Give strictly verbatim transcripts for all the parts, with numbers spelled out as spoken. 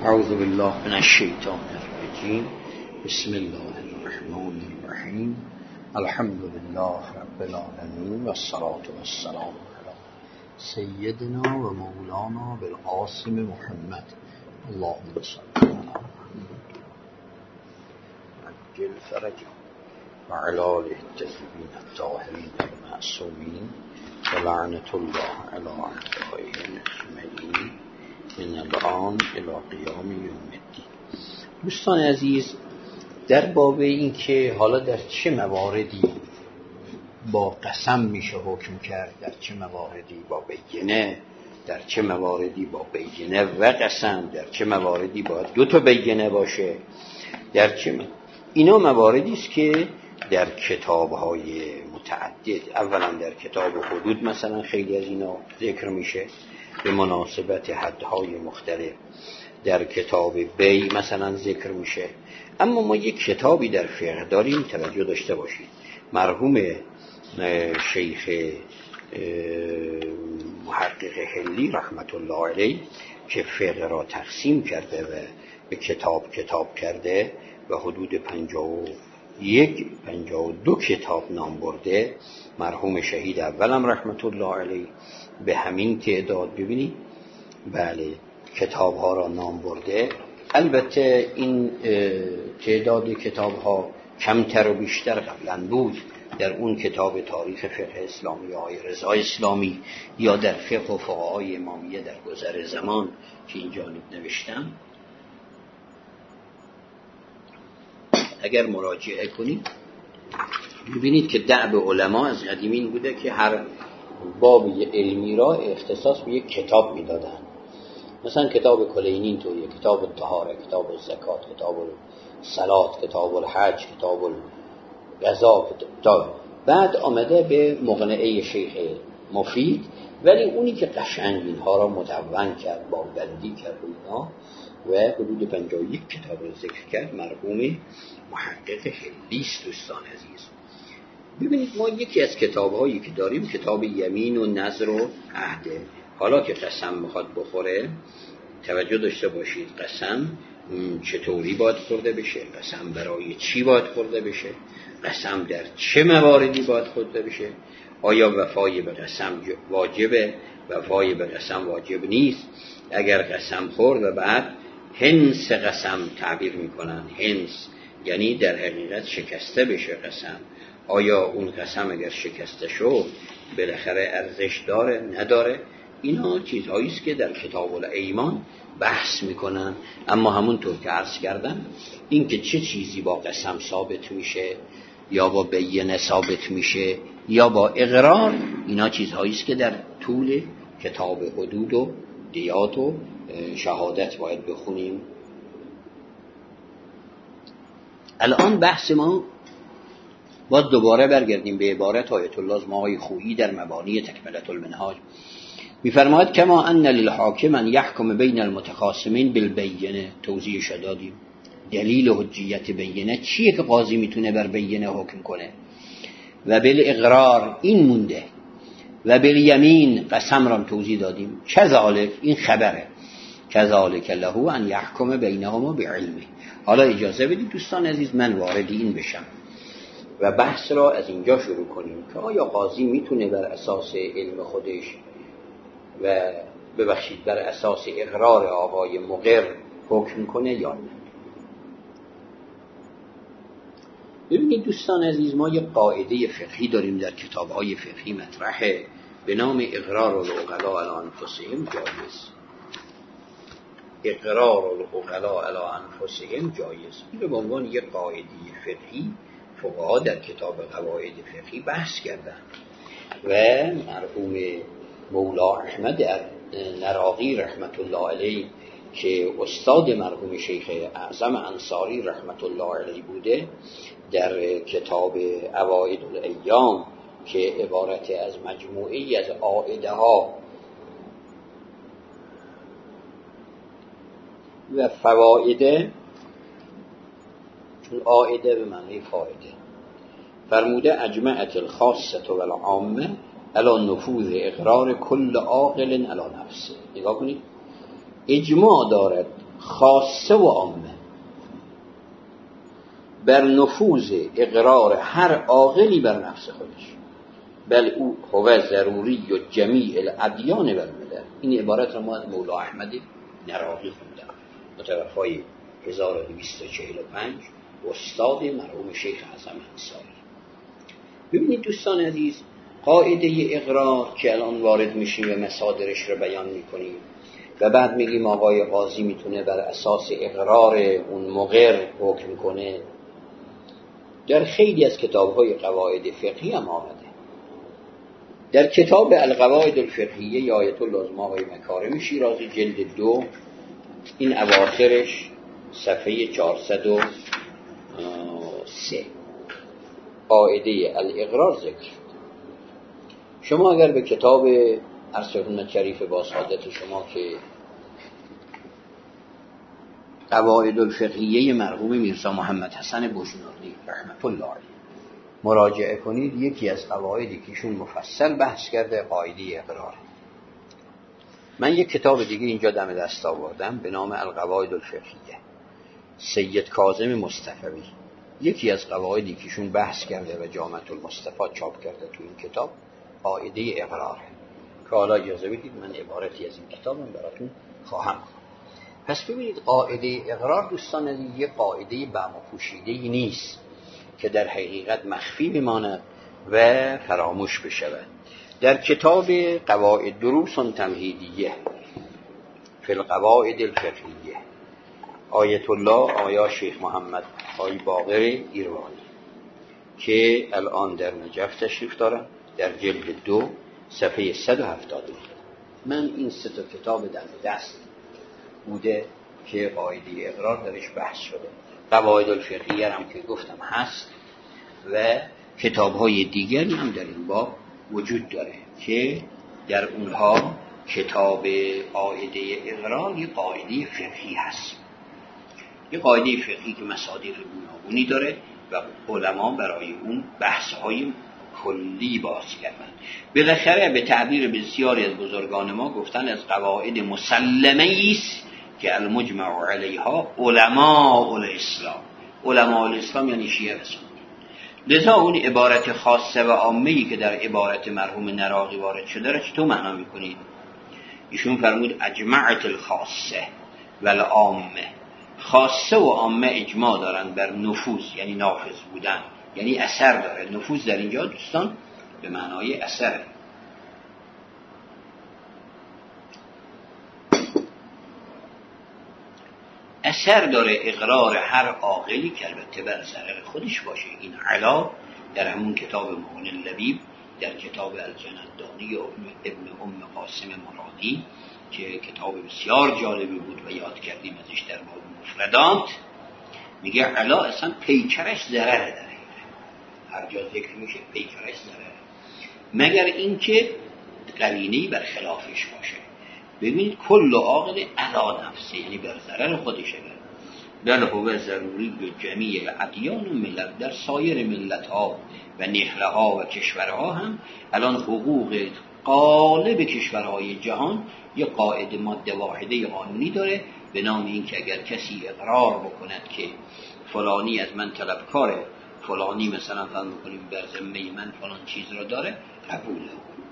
اعوذ بالله من الشیطان الرجیم. بسم الله الرحمن الرحیم. الحمد لله رب العالمین و الصلاة والسلام علی سیدنا و مولانا بالقاسم محمد. اللهم صل علی محمد عجل فرجه و علی آله الطیبین الطاهرین المعصومین و لعنة الله علی اعدائهم اجمعین من الان الی قیام یوم الدین. دوستان عزیز، در باب این که حالا در چه مواردی با قسم میشه حکم کرد، در چه مواردی با بینه، در چه مواردی با بینه و قسم، در چه مواردی باید دو تا بینه باشه، در چه م... اینا مواردی است که در کتاب‌های متعدد، اولا در کتاب حدود مثلا خیلی از اینا ذکر میشه به مناسبت حدهای مختلف، در کتاب بی مثلا ذکر میشه. اما ما یک کتابی در فقه داریم، توجه داشته باشید، مرحوم شیخ محقق حلی رحمت الله علیه که فقه را تقسیم کرده و به کتاب کتاب کرده و حدود پنجاه و یک پنجاه و دو کتاب نام برده، مرحوم شهید اولم رحمت الله علیه به همین تعداد، ببینید بله کتاب ها را نام برده. البته این تعداد کتاب ها کمتر و بیشتر قبلا بود، در اون کتاب تاریخ فقه اسلامی های رضا اسلامی یا در فقه و فقهای امامیه در گذر زمان که اینجا نوشتم، اگر مراجعه کنید ببینید که دأب علما از قدیمین بوده که هر باب علمی را اختصاص به یک کتاب میدادن. مثلا کتاب کلینی توی کتاب الطهاره، کتاب الزکات، کتاب الصلات، کتاب الحج، کتاب الغذا، کتاب بعد آمده به مقنعه شیخ مفید، ولی اونی که قشنگ اینها را مدون کرد، با بندی کرد اینا و حدود پنجاه و یک کتاب را ذکر کرد، مرحوم محقق حلی است. دوستان عزیز ببینید، ما یکی از کتاب‌هایی که داریم کتاب یمین و نذر و عهده. حالا که قسم میخواد بخوره توجه داشته باشید، قسم چطوری باید خورده بشه، قسم برای چی باید خورده بشه، قسم در چه مواردی باید خورده بشه، آیا وفای به قسم واجبه، وفای به قسم واجب نیست، اگر قسم خورد و بعد هنس قسم تعبیر میکنن، هنس یعنی در حقیقت شکسته بشه قسم، آیا اون قسم اگر شکسته شد بالاخره ارزش داره نداره؟ اینا چیزهایی است که در کتاب الایمان بحث میکنن. اما همونطور که عرض کردم، این که چه چیزی با قسم ثابت میشه یا با بینه ثابت میشه یا با اقرار، اینا چیزهایی است که در طول کتاب حدود و دیات و شهادت باید بخونیم. الان بحث ما باید دوباره برگردیم به عبارت آیت الله ماهای خویی در مبانی تکملة المنهاج. میفرماید کما ان للحاکم ان یحکم بین المتخاصمین بالبینه. توضیح شدادیم دلیل حجیت بینه چیه که قاضی میتونه بر بینه حکم کنه، و بالاقرار این مونده، و بالیمین قسم را توضیح دادیم، کذالک این خبره، کذالک له ان یحکم بینهما بعلمه. حالا اجازه بدید دوستان عزیز من وارد این بشم و بحث را از اینجا شروع کنیم که آیا قاضی میتونه بر اساس علم خودش و ببخشید بر اساس اقرار آقای مقر حکم کنه یا نه. ببینید دوستان عزیز، ما یک قاعده فقهی داریم در کتاب‌های فقهی مطرحه به نام اقرار العقلاء علی انفسهم جایز. اقرار العقلاء علی انفسهم جایز. این رو به عنوان یک قاعده فقهی فقها در کتاب قواعد فقهی بحث کردن و مرحوم مولا احمد نراقی رحمت الله علیه که استاد مرحوم شیخ اعظم انصاری رحمت الله علیه بوده، در کتاب عواید الایام که عبارت از مجموعی از عائده ها و فوائده، چون عائده به معنی فایده، فرموده اجمعت الخاصه و العامه علی نفوذ اقرار کل عاقل علی نفسه. نگاه کنید، اجماع دارد خاصه و عامه بر نفوذ اقرار هر عاقلی بر نفس خودش، بل او هو ضروری و جمیع الادیان والملل. این عبارت را ما از مولا احمد نراقی خوندم، متوفای هزار و دویست و چهل و پنج، استاد مرحوم شیخ اعظم انصاری. ببینید دوستان عزیز، قاعده اقرار که الان وارد میشیم و مصادرش رو بیان میکنیم و بعد میگیم آقای قاضی میتونه بر اساس اقرار اون مقر حکم کنه، در خیلی از کتاب‌های قواعد فقهی هم آمده. در کتاب القواعد الفقهیه آیت الله العظمی آقای مکارم شیرازی جلد دو، این اواخرش صفحه چهارصد و سه قاعده الاقرار ذکر. شما اگر به کتاب ارسطو شریف با سعادت شما که قواعد الفقهیه مرحوم میرزا محمد حسن بوشنوردی رحمت الله علیه مراجعه کنید، یکی از قواعدی که ایشون مفصل بحث کرده قاعده اقرار. من یک کتاب دیگه اینجا دم دست آوردم به نام القواعد الفقهیه، سید کاظم مصطفوی. یکی از قواعدی که ایشون بحث کرده و جامعه المصطفی چاپ کرده تو این کتاب قاعده اقرار، که حالا اجازه بدید من عبارتی از این کتابم براتون خواهم. پس ببینید قاعده اقرار دوستان عزیز یک قاعده بم و پوشیده‌ای نیست که در حقیقت مخفی بماند و فراموش بشود. در کتاب قواعد دروس تمهیدیه فی القواعد الفقهیه آیت الله آیا شیخ محمد آی باقر ایروانی که الان در نجف تشریف دارن، در جلد دو صفحه صد و هفتاد و نه. من این سه تا کتاب در دست بوده که قاعده اقرار درش بحث شده. قواعد الفقهیه هم که گفتم هست و کتاب‌های دیگری هم در این باب وجود داره که در اونها کتاب قاعده اقرار یه قاعده فقهی هست، یه قاعده فقهی که مصادیق گوناگونی داره و علما برای اون بحث‌های کلی باز کردن. بالاخره به تعبیر بسیاری از بزرگان ما گفتن از قواعد مسلمه است که المجمع علیها علماء الاسلام. علماء الاسلام یعنی شیعه و سنی. لذا اون عبارت خاصه و عامه‌ای که در عبارت مرحوم نراقی وارد شده را چطور معنا می‌کنید؟ ایشون فرمود اجمعت الخاصه والعامه. خاصه و عامه اجماع دارن بر نفوذ، یعنی نافذ بودن، یعنی اثر داره. نفوذ در اینجا دوستان به معنای اثر. اثر داره اقرار هر عاقلی که البته بر ضرر خودش باشه. این علا در همون کتاب معون اللبیب، در کتاب الجندانی ابن ام قاسم مرادی که کتاب بسیار جالبی بود و یاد کردیم ازش در باب مفردات، میگه علا اصلا پیکرش ضرره داره، هر جا ذکر میشه پیکرش ضرره، مگر اینکه قرینه‌ای بر خلافش باشه. ببینید کل عاقل علا نفسه، یعنی بر ضرر خودشه. بل هو ضروری به جمیع ادیان و ملت. در سایر ملت ها و نهله ها و کشورها هم الان حقوق غالب کشورهای جهان یه قاعده ماده واحده قانونی داره به نام این که اگر کسی اقرار بکند که فلانی از من طلبکاره، فلانی مثلا فهم بکنیم بر ذمه من فلان چیز را داره، قبوله.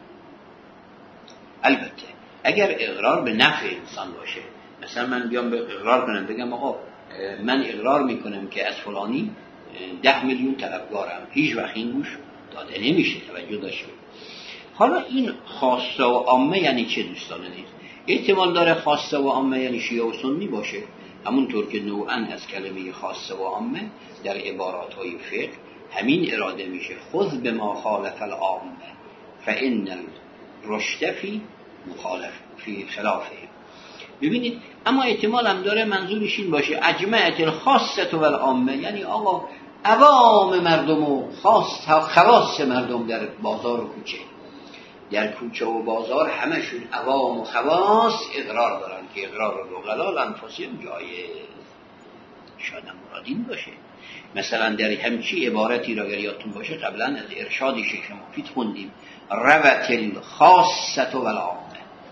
البته اگر اقرار به نفع انسان باشه، مثلا من بیام به اقرار کنم بگم آقا من اقرار میکنم که از فلانی ده میلیون طلبکارم، هیچ وقت این گوش داده نمیشه، توجه داشته. حالا این خاصه و عامه یعنی چه دوستان عزیز؟ احتمال داره خاصه و عامه یعنی شیعه و سنی باشه، همونطور که نوعاً از کلمه خاصه و عامه در عباراتهای فقه همین اراده میشه، خذ بما خالف العامه فإن الرشد فی مخالف فی خلافه. ببینید اما احتمال هم داره منظورش این باشه اجمعت الخاصه و العامه، یعنی آقا عوام مردم و خاص خواص مردم در بازار و کوچه، در کوچه و بازار همشون عوام و خواص اقرار دارن که اقرار رو غلال انفسهم جایز. شاید مراد این باشه. مثلا در همچی عبارتی را اگر یادتون باشه قبلا از ارشاد شیخ مفید خوندیم روت الخاصه و العامه.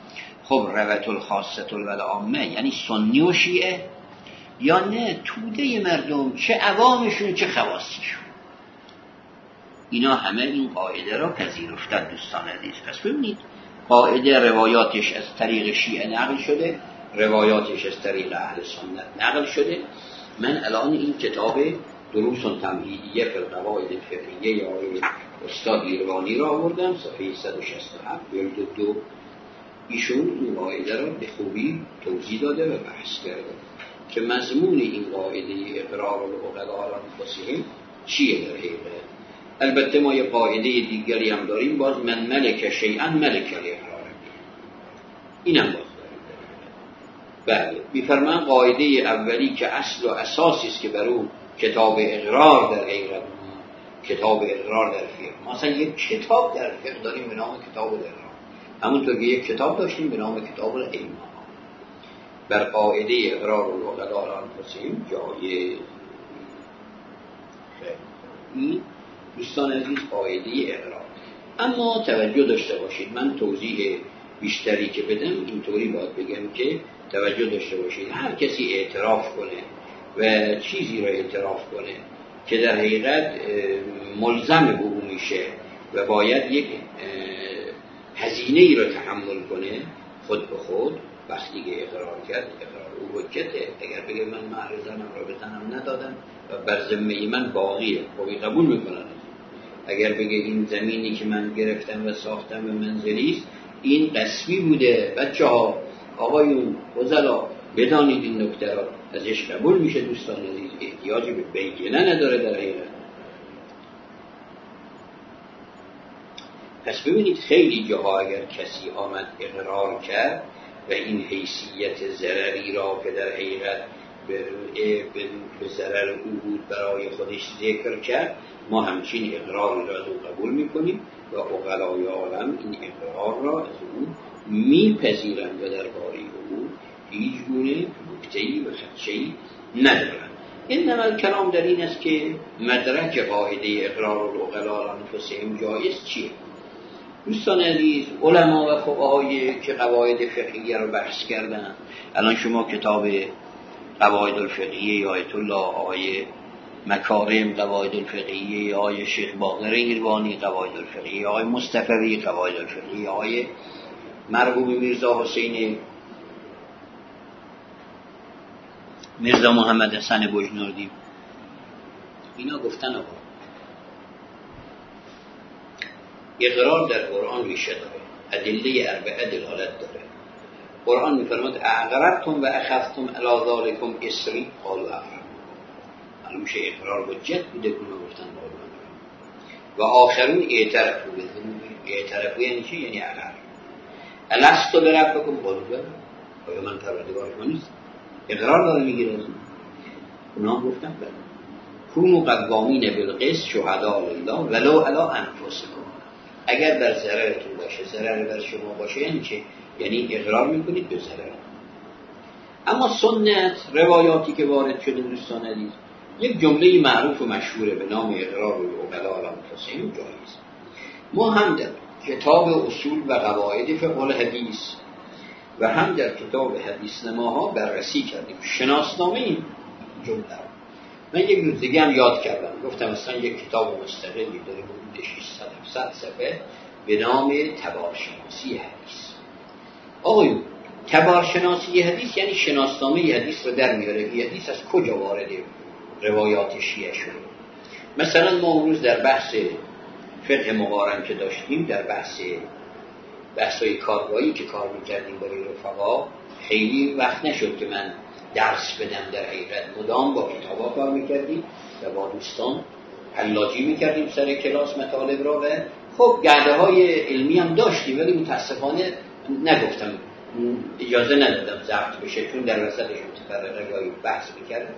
خب روت الخاصه والعامه یعنی سنی و شیعه، یا نه توده مردم، چه عوامشون چه خواصشون. اینا همه این قاعده را پذیرفتن دوستان عزیز. پس ببینید قاعده روایاتش از طریق شیعه نقل شده، روایاتش از طریق اهل سنت نقل شده. من الان این کتاب دروس تمهیدیه فی القواعد الفقهیه یا استاد ایروانی را آوردم، صفحه صد و شصت و هفت جلد دو. ایشون این قاعده را به خوبی توضیح داده و بحث کرده که مضمون این قاعده اقرار العقلاء علی انفسهم چیه در حقیقت. البته ما یه قاعده دیگری هم داریم، باز من ملک شیئا ملک الاقرار، اینم باز داریم. بله میفرمان قاعده اولی که اصل و اساسی است که بر اون کتاب اقرار در حقیقت، کتاب اقرار در فقه، مثلا یک کتاب در فقه داریم به نام کتاب الاقرار، همونطور که یک کتاب داشتیم به نام کتاب الایمان. بر قاعده اقرار العقلاء علی انفسهم جای این دوستان عزیز قاعده اقرار. اما توجه داشته باشید، من توضیح بیشتری که بدم اینطوری باید بگم که توجه داشته باشید. هر کسی اعتراف کنه و چیزی را اعتراف کنه که در حقیقت ملزم به او میشه و باید یک هزینه ای را تحمل کنه، خود به خود وقتی که اقرار کرد، اقرار او حجته. اگر بگه من مهر زنم را به زنم ندادم و بر ذمه من باقیه، خوبی قبول میکنن. اگر بگه این زمینی که من گرفتم و ساختم و منزلی است این قسمی بوده، بچه ها آقایون وزلا بدانید این نکته را، ازش قبول میشه دوستان عزیز، احتیاجی به بینه نداره در حقیقت. پس ببینید خیلی جاها اگر کسی آمد اقرار کرد و این حیثیت ضرری را که در حقیقت به ضرر او بود برای خودش ذکر کرد، ما همچین اقرار را از او قبول میکنیم و عقلای عالم این اقرار را از او میپذیرند و درباره او هیچ گونه نکته‌ای و خدشه‌ای ندارند. انما الکلام در این است که مدرک قاعده اقرار العقلاء علی انفسهم جایز چیه؟ دوستان عزیز، علما و فقهای که قواعد فقهیه رو بحث کردن، الان شما کتاب قواعد الفقهیه آیت الله آقای مکارم، قواعد الفقهیه آقای شیخ باقر ایروانی، قواعد الفقهیه آقای مصطفی، قواعد الفقهیه آقای مرحوم میرزا حسین میرزا محمد حسن بجنوردی، اینا گفتن آقا اقرار در قرآن ریشه داره، ادله اربعه دلالت داره. قرآن میفرماد اقررتم و اخذتم الی ذالکم اصری قالوا اقررنا. معلوم میشه اقرار حجت بوده که گفتن قرآن. و آخرون اعترافو بذنوب، اعترافو یعنی چی؟ یعنی اقرار. الستو بربکم قالوا بلی، آیا من پروردگار شما نیست؟ اقرار داره میگیره. اونا گفتن بله. کونوا قوامین بالقسط شهداء لله ولو علی انفسکم. اگر بر ضررتون باشه، ضرر بر شما باشه یعنی چه؟ یعنی اقرار میکنید به ضرر. اما سنت، روایاتی که وارد شده دوستان عزیز، یک جمله معروف و مشهوره به نام اقرار العقلاء علی انفسهم جایز. ما هم در کتاب اصول و قواعد فقه الحدیث و هم در کتاب حدیث نماها بررسی کردیم، شناسنامه این جمله. من یک روز دیگه هم یاد کردم، گفتم اصلا یک کتاب مستقلی داره حدود ششصد هفتصد صفحه به نام تبارشناسی حدیث. آقایون، تبارشناسی حدیث یعنی شناسنامه حدیث رو در میاره که حدیث از کجا وارد روایات شیعه شده. مثلا ما اون روز در بحث فقه مقارن که داشتیم، در بحث بحث‌های کارگاهی که کار می‌کردیم برای رفقا، خیلی وقت نشد که من درس بدم. در حقیقت مدام با کتابا کار می‌کردیم و با دوستان حلاجی می‌کردیم سر کلاس مطالب را و خب گرده‌های علمی هم داشتیم، ولی متاسفانه نگفتم، اجازه ندادم ضبط بشه چون در وسطش متفرقه بحث می‌کردم.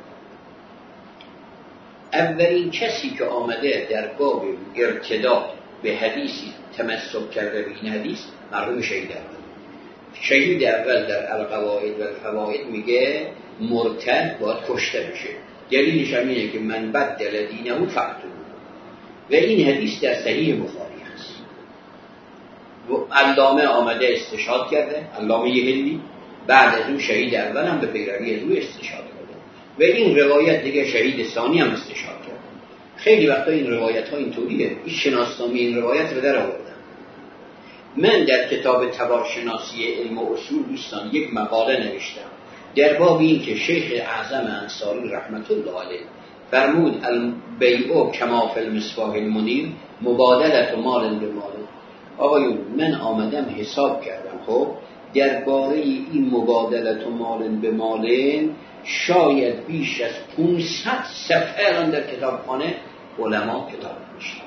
اولین کسی که آمده در باب ارتداد به حدیثی تمسک کرده به این حدیث مرحوم شهید اول. شهید اول در القواعد و الفوائد میگه مرتد باید کشته بشه. دلیلش هم اینه که من بدل دینه فقتلوه و این حدیث در صحیح بخاری هست. علامه آمده استشهاد کرده، علامه هندی، بعد از اون شهید اول هم به پیروی از او استشهاد کرده و این روایت دیگه شهید ثانی هم استشهاد کرده. خیلی وقتا این روایت ها اینطوریه، این شناسنامه این روایت رو در آوردن. من در کتاب تبارشناسی علم و اصول دوستان یک مقاله نوشتم در باب این که شیخ اعظم انصاری رحمت الله علیه فرمود البیع کما فی المصباح المنیر مبادله مال به مال. آقایون من آمدم حساب کردم، خب درباره این مبادله مال به مال شاید بیش از پانصد صفحه الان در کتابخانه علما کتاب نوشتن.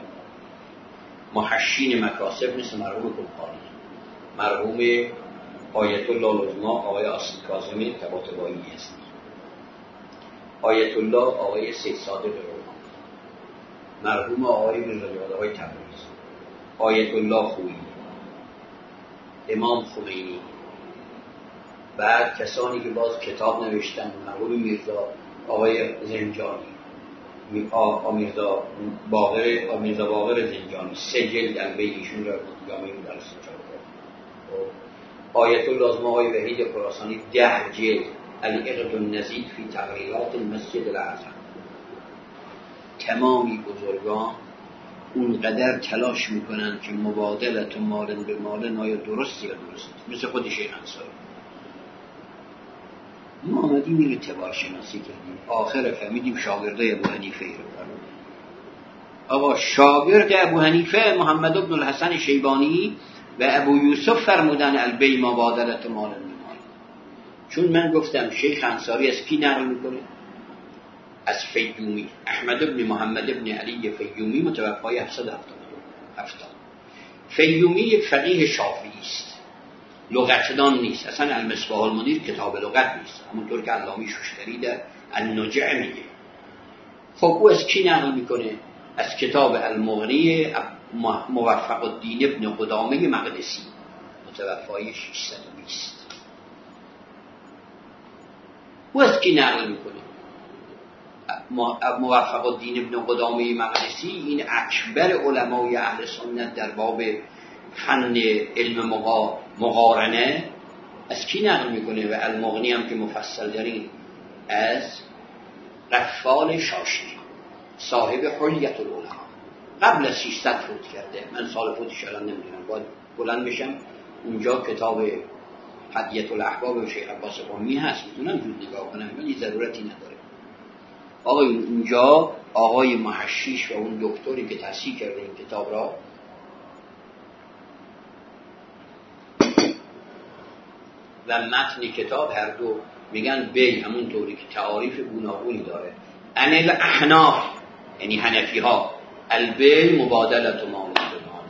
محشین مکاسب مثل مرحوم کنفانی، مرحوم آیت الله العظما آقای آصف کاظمی طباطبایی هست، آیت الله آقای سید صادق روحانی، مرحوم آقای میرزا آقای تبریزی، آیت الله خویی، امام خمینی، بعد کسانی که باز کتاب نوشتن مرحوم میرزا آقای زنجانی، میرزا باقر میرزا باقر زنجانی، سه جلد البیعشون را جامعه درس چاپ کرد. آیت الله العظما آقای وحید خراسانی ده جلد العقد النزید فی تقریرات المسجد الاعظم. تمامی بزرگان اونقدر تلاش میکنن که مبادلت مال به مال نای درست یا درست، مثل خود شیخ انصاری. ما آمدیم این اعتبار شناسی کردیم، آخر فهمیدیم شاگرده ابو حنیفه رو فرمودن. آقا شاگرد ابو حنیفه محمد بن الحسن شیبانی و ابو یوسف فرمودن البیع مبادلت مال به مال. چون من گفتم شیخ انصاری از کی نقل میکنه؟ از فیومی، احمد بن محمد بن علی فیومی متوفای هفتصد و هفتاد. فیومی فقیه شافعی است، لغتدان نیست، اصلا المصباح المنیر کتاب لغت نیست، همونطور که علامه شوشتری در النجع میگه. خب او از کی نقل میکنه؟ از کتاب المغنی موفق الدین ابن قدامه مقدسی متوفای ششصد و بیست. او از کی نقل میکنه؟ موفق الدین ابن قدامه مقدسی این اکبر علمای اهل سنت در باب فن علم مقارنه از کی نقل میکنه؟ و المغنی هم که مفصل دارین از رفال شاشی صاحب حلیت العلماء، قبل از ششصد فوت کرده. من سال فوتش الان نمیدونم، باید بلند بشم اونجا کتاب حدیث الاحباب و شیخ عباس قمی هست، میتونم زود نگاه کنم ولی ضرورتی نداره. آقای اونجا آقای محشیش و اون دکتری که تصحیح کرده این کتاب را و متن کتاب هر دو میگن بی همون طوری که تعاریف گوناگونی داره. ان الاحناف یعنی حنفی ها البی مبادلت مال به مال.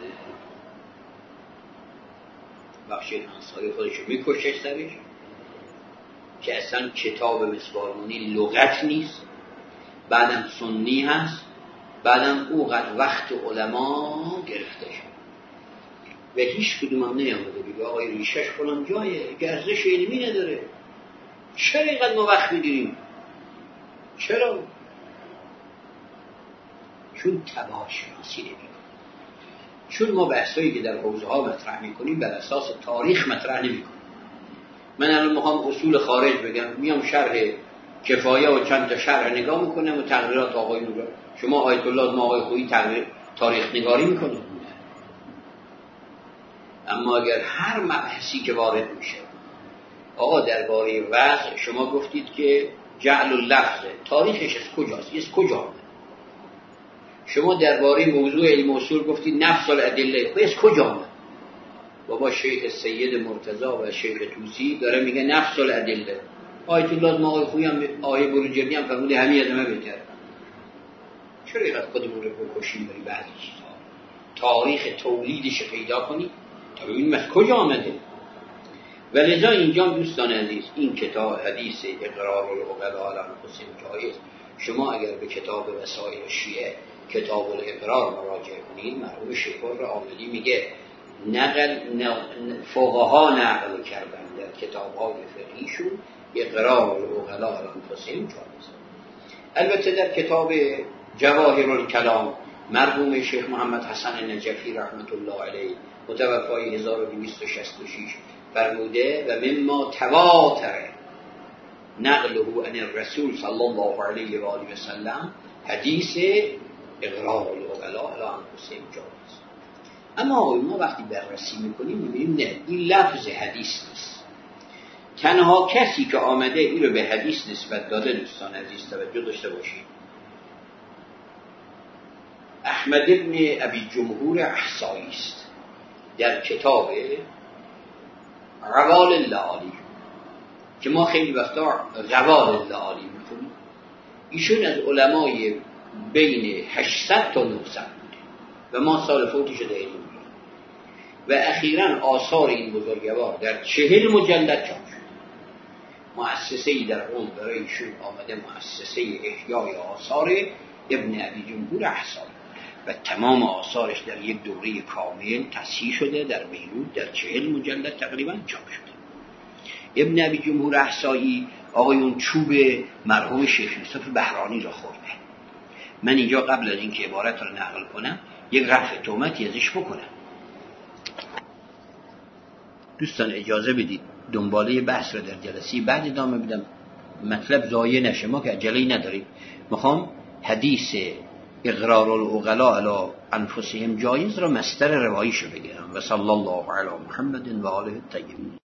بخشید انصاری خودشو میکشه سرش که اصلا کتاب مصباح المنیر لغت نیست، بعدم سنی هست، بعدم اوقات وقت علما گرفته شد و هیچ کدوم هم نیامده بگه آقای ریشش فلان جایه، ارزش علمی نداره، چرا اینقدر ما وقت میگیریم؟ چرا؟ چون تبار شناسی نمی‌کنیم، چون ما بحثایی که در حوزه ها مطرح میکنیم بر اساس تاریخ مطرح نمیکنیم. من الان میخوام اصول خارج بگم، میام شرح کفایه و چند تا شرح نگاه میکنم و تقریرات آقای نورا. شما آیت الله ما آقای خویی تقریر تاریخ نگاری میکنید، اما اگر هر مبحثی که وارد میشه آقا درباره وضع شما گفتید که جعل اللفظ تاریخش از کجاست؟ از کجا؟ شما درباره موضوع علم اصول گفتید نفس الادله، از کجا آمد؟ بابا شیخ سید مرتضی و شیخ طوسی داره میگه نفس الادله. آیت الله ما آقای خویی هم آیه بروجردی هم فرموده همین ادامه بهتر. چرا اینقدر خودمون رو بکشیم برای بعضی چیزها؟ تاریخ تولیدش پیدا کنید تا ببینیم از کجا آمده. ولذا اینجا دوستان عزیز این کتاب حدیث اقرار العقلاء علی انفسهم جایز. شما اگر به کتاب وسائل شیعه کتاب الاقرار مراجعه کنید، مرحوم شیخور عاملی میگه نقل فقها نقل کردن در کتاب‌های فقهیشون اقرار العقلاء علی انفسهم جایز. البته در کتاب جواهر الکلام مرحوم شیخ محمد حسن نجفی رحمت الله علیه متوفای هزار و دویست و شصت و شش فرموده و مما تواتر نقله عن الرسول صلی الله علیه و آله و سلم حدیث اقرار العقلاء علی انفسهم جایز. اما ما وقتی بررسی میکنیم میبینیم نه، این لفظ حدیث نیست. تنها کسی که آمده این رو به حدیث نسبت داده، دوستان عزیز توجه داشته باشید، احمد ابن ابی جمهور احصایی است در کتاب روال اللعالی که ما خیلی وقتا روال اللعالی میکنیم. ایشون از علمای بین هشتصد تا نهصد بوده و ما سال فوتش دهیم و اخیراً آثار این بزرگوار در چهل مجلد چاپ شد. مؤسسه‌ای در اون برای ایشون آمده، مؤسسه احیای آثار ابن ابی جمهور احصایی و تمام آثارش در یک دوره کامل تصحیح شده در بیروت در چهل مجلد تقریبا چاپ شده. ابن ابی جمهور احصایی آقایون چوب مرحوم شیخ یوسف بهرانی را خورده. من اینجا قبل از اینکه عبارت را نقل کنم یک رفع تهمتی ازش بکنم. دوستان اجازه بدید دنباله بحث را در جلسه بعد ادامه بدم، مطلب ضایع نشه، ما که عجله‌ای نداریم. میخوام حدیث اقرار العقلاء علی انفسهم جایز را مصدر رواییشو بگیرم. و صلی الله علی محمد و آله الطاهرین.